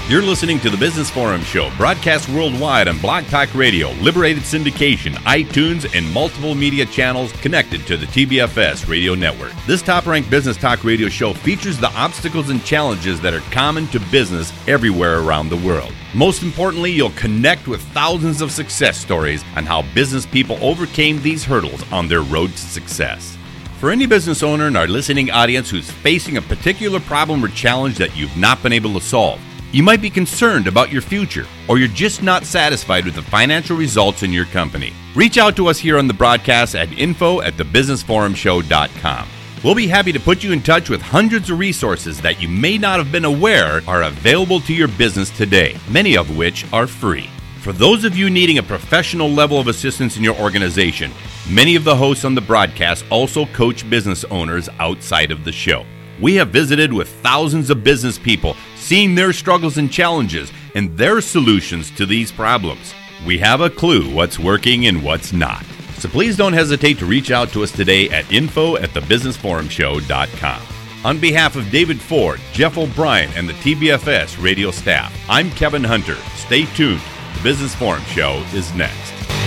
You're listening to the Business Forum Show, broadcast worldwide on Blog Talk Radio, Liberated Syndication, iTunes, and multiple media channels connected to the TBFS radio network. This top-ranked business talk radio show features the obstacles and challenges that are common to business everywhere around the world. Most importantly, you'll connect with thousands of success stories on how business people overcame these hurdles on their road to success. For any business owner in our listening audience who's facing a particular problem or challenge that you've not been able to solve, you might be concerned about your future, or you're just not satisfied with the financial results in your company. Reach out to us here on the broadcast at info@thebusinessforumshow.com. We'll be happy to put you in touch with hundreds of resources that you may not have been aware are available to your business today, many of which are free. For those of you needing a professional level of assistance in your organization, many of the hosts on the broadcast also coach business owners outside of the show. We have visited with thousands of business people, seeing their struggles and challenges and their solutions to these problems. We have a clue what's working and what's not. So please don't hesitate to reach out to us today at info@thebusinessforumshow.com. On behalf of David Ford, Jeff O'Brien, and the TBFS radio staff, I'm Kevin Hunter. Stay tuned. The Business Forum Show is next.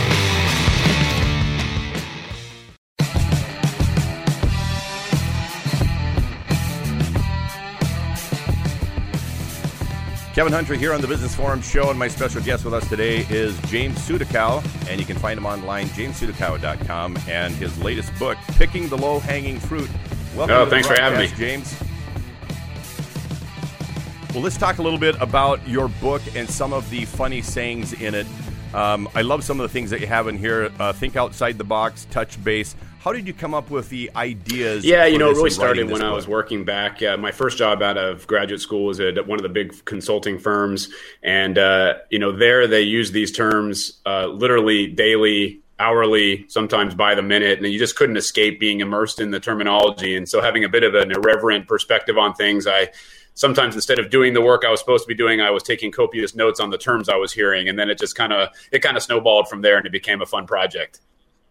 Kevin Hunter here on the Business Forum Show, and my special guest with us today is James Sudakow, and you can find him online, jamessudakow.com, and his latest book, Picking the Low-Hanging Fruit. Welcome. Thanks for having me, James. Well, let's talk a little bit about your book and some of the funny sayings in it. I love some of the things that you have in here. Think outside the box, touch base. How did you come up with the ideas? Yeah, it really started when I was working back. My first job out of graduate school was at one of the big consulting firms. And, there they use these terms literally daily, hourly, sometimes by the minute. And you just couldn't escape being immersed in the terminology. And so having a bit of an irreverent perspective on things, sometimes instead of doing the work I was supposed to be doing, I was taking copious notes on the terms I was hearing. And then it kind of snowballed from there, and it became a fun project.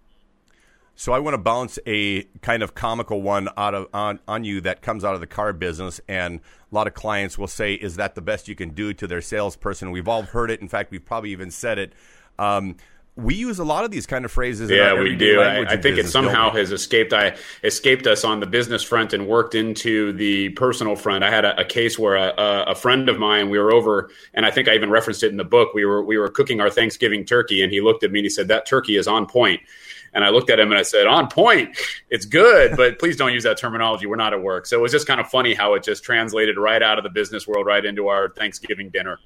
So I want to bounce a kind of comical one on you that comes out of the car business, and a lot of clients will say, "Is that the best you can do?" to their salesperson. We've all heard it. In fact, we've probably even said it. We use a lot of these kind of phrases. Yeah, we do. I think it somehow has escaped us on the business front and worked into the personal front. I had a case where a friend of mine, we were over, and I think I even referenced it in the book. We were cooking our Thanksgiving turkey, and he looked at me and he said, "That turkey is on point." And I looked at him and I said, "On point, it's good, but please don't use that terminology. We're not at work." So it was just kind of funny how it just translated right out of the business world right into our Thanksgiving dinner.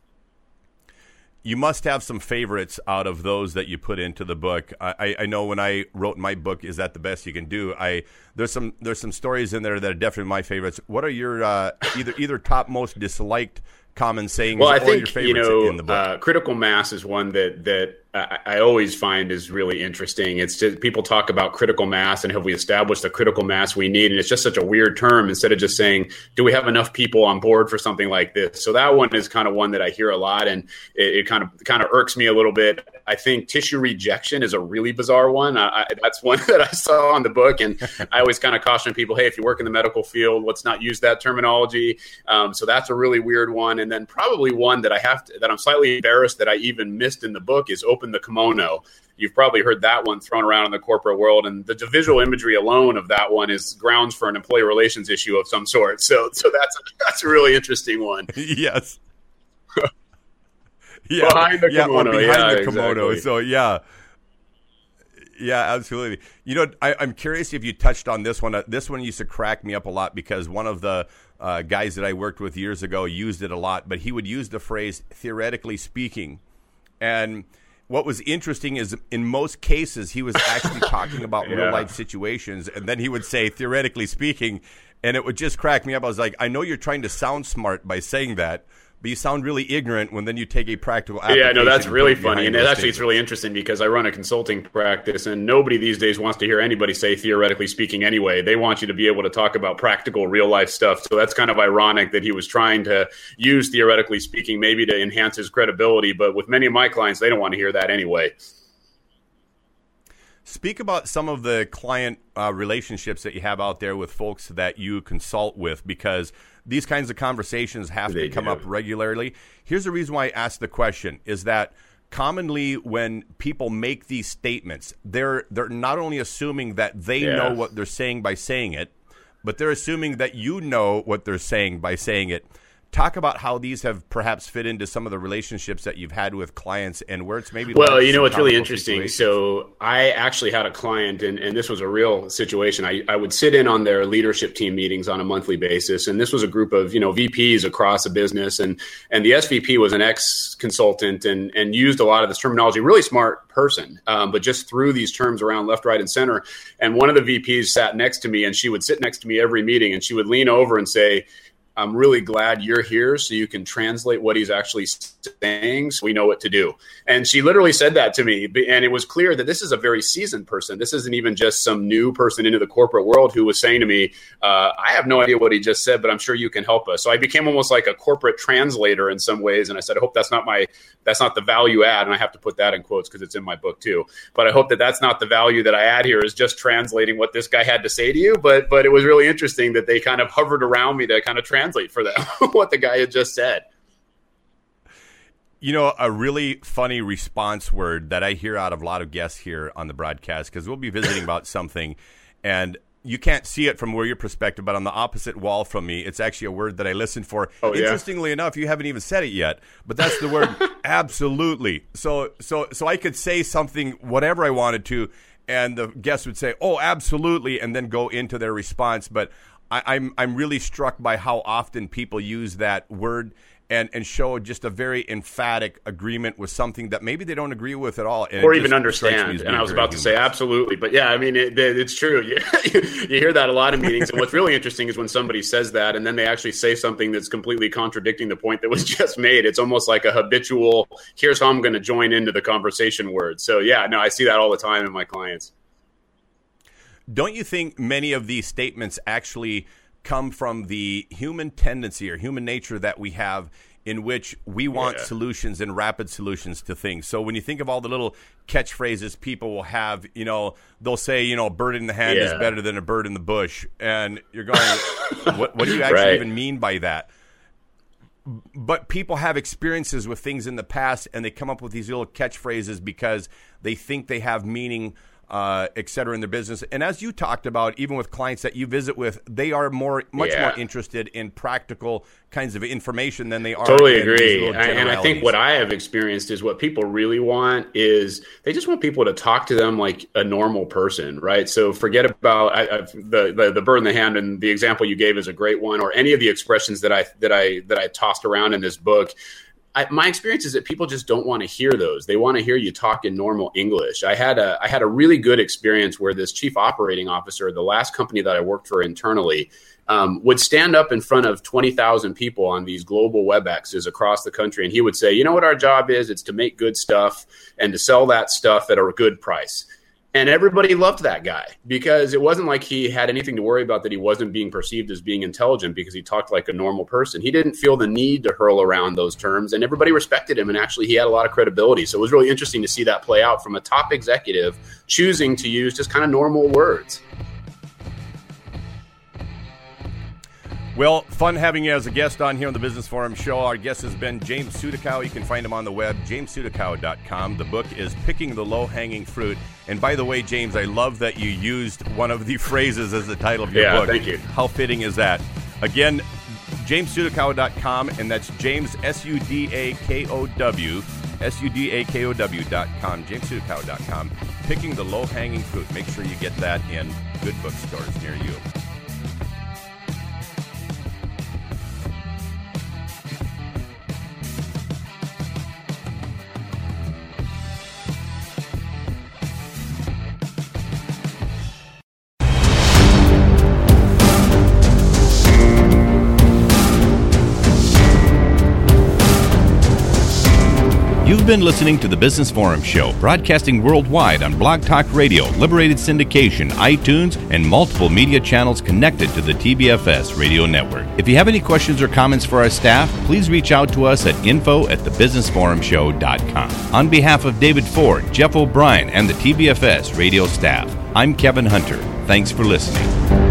You must have some favorites out of those that you put into the book. I know when I wrote my book, "Is that the best you can do?" There's some stories in there that are definitely my favorites. What are your either top most disliked common sayings or your favorites in the book? Critical mass is one that I always find is really interesting. It's just people talk about critical mass and have we established the critical mass we need? And it's just such a weird term instead of just saying, do we have enough people on board for something like this? So that one is kind of one that I hear a lot, and it kind of irks me a little bit. I think tissue rejection is a really bizarre one. That's one that I saw on the book, and I always kind of caution people, hey, if you work in the medical field, let's not use that terminology. So that's a really weird one. And then probably one that that I'm slightly embarrassed that I even missed in the book is open the kimono. You've probably heard that one thrown around in the corporate world, and the visual imagery alone of that one is grounds for an employee relations issue of some sort. So that's a really interesting one. Yes. Behind the kimono. Behind the kimono. Exactly. So yeah, absolutely. I'm curious if you touched on this one. This one used to crack me up a lot because one of the guys that I worked with years ago used it a lot, but he would use the phrase theoretically speaking. And what was interesting is in most cases, he was actually talking about real life situations. And then he would say, theoretically speaking, and it would just crack me up. I was like, I know you're trying to sound smart by saying that, but you sound really ignorant when then you take a practical application. Yeah, no, that's really funny. And actually, it's really interesting because I run a consulting practice, and nobody these days wants to hear anybody say theoretically speaking anyway. They want you to be able to talk about practical, real-life stuff. So that's kind of ironic that he was trying to use theoretically speaking maybe to enhance his credibility. But with many of my clients, they don't want to hear that anyway. Speak about some of the client relationships that you have out there with folks that you consult with, because these kinds of conversations have to come up regularly. Here's the reason why I asked the question, is that commonly when people make these statements, they're not only assuming that they know what they're saying by saying it, but they're assuming that you know what they're saying by saying it. Talk about how these have perhaps fit into some of the relationships that you've had with clients and where it's maybe... Well, you know, it's really interesting. So I actually had a client, and this was a real situation. I would sit in on their leadership team meetings on a monthly basis. And this was a group of, VPs across a business. And the SVP was an ex-consultant and used a lot of this terminology, really smart person, but just threw these terms around left, right, and center. And one of the VPs sat next to me, and she would sit next to me every meeting, and she would lean over and say, "I'm really glad you're here so you can translate what he's actually saying so we know what to do." And she literally said that to me. And it was clear that this is a very seasoned person. This isn't even just some new person into the corporate world who was saying to me, "I have no idea what he just said, but I'm sure you can help us." So I became almost like a corporate translator in some ways. And I said, I hope that's not the value add. And I have to put that in quotes because it's in my book too. But I hope that that's not the value that I add here, is just translating what this guy had to say to you. But it was really interesting that they kind of hovered around me to kind of translate for them what the guy had just said. A really funny response word that I hear out of a lot of guests here on the broadcast, because we'll be visiting about something, and you can't see it from where your perspective, but on the opposite wall from me, it's actually a word that I listened for. Oh, interestingly enough, you haven't even said it yet, but that's the word absolutely. So I could say something, whatever I wanted to, and the guest would say, "Oh, absolutely," and then go into their response. But I'm really struck by how often people use that word and show just a very emphatic agreement with something that maybe they don't agree with at all. Or even understand. And I was about to say absolutely. But yeah, I mean, it's true. You hear that a lot in meetings. And what's really interesting is when somebody says that and then they actually say something that's completely contradicting the point that was just made. It's almost like a habitual, here's how I'm going to join into the conversation word. So yeah, no, I see that all the time in my clients. Don't you think many of these statements actually come from the human tendency or human nature that we have, in which we want solutions and rapid solutions to things? So when you think of all the little catchphrases people will have, they'll say, a bird in the hand is better than a bird in the bush. And you're going, what do you actually even mean by that? But people have experiences with things in the past, and they come up with these little catchphrases because they think they have meaning, et cetera, in their business. And as you talked about, even with clients that you visit with, they are much more interested in practical kinds of information than they are. Totally agree. And I think what I have experienced is what people really want is they just want people to talk to them like a normal person, right? So forget about the bird in the hand, and the example you gave is a great one, or any of the expressions that I tossed around in this book. My experience is that people just don't want to hear those. They want to hear you talk in normal English. I had a really good experience where this chief operating officer, the last company that I worked for internally, would stand up in front of 20,000 people on these global WebExes across the country. And he would say, what our job is? It's to make good stuff and to sell that stuff at a good price. And everybody loved that guy because it wasn't like he had anything to worry about, that he wasn't being perceived as being intelligent because he talked like a normal person. He didn't feel the need to hurl around those terms, and everybody respected him. And actually, he had a lot of credibility. So it was really interesting to see that play out from a top executive choosing to use just kind of normal words. Well, fun having you as a guest on here on the Business Forum Show. Our guest has been James Sudakow. You can find him on the web, jamessudakow.com. The book is Picking the Low-Hanging Fruit. And by the way, James, I love that you used one of the phrases as the title of your book. Yeah, thank you. How fitting is that? Again, jamessudakow.com, and that's James, SUDAKOW, SUDAKOW.com, jamessudakow.com. Picking the Low-Hanging Fruit. Make sure you get that in good bookstores near you. You've been listening to the Business Forum Show, broadcasting worldwide on Blog Talk Radio, Liberated Syndication, iTunes, and multiple media channels connected to the TBFS radio network. If you have any questions or comments for our staff, please reach out to us at info@thebusinessforumshow.com. On behalf of David Ford, Jeff O'Brien, and the TBFS radio staff, I'm Kevin Hunter. Thanks for listening.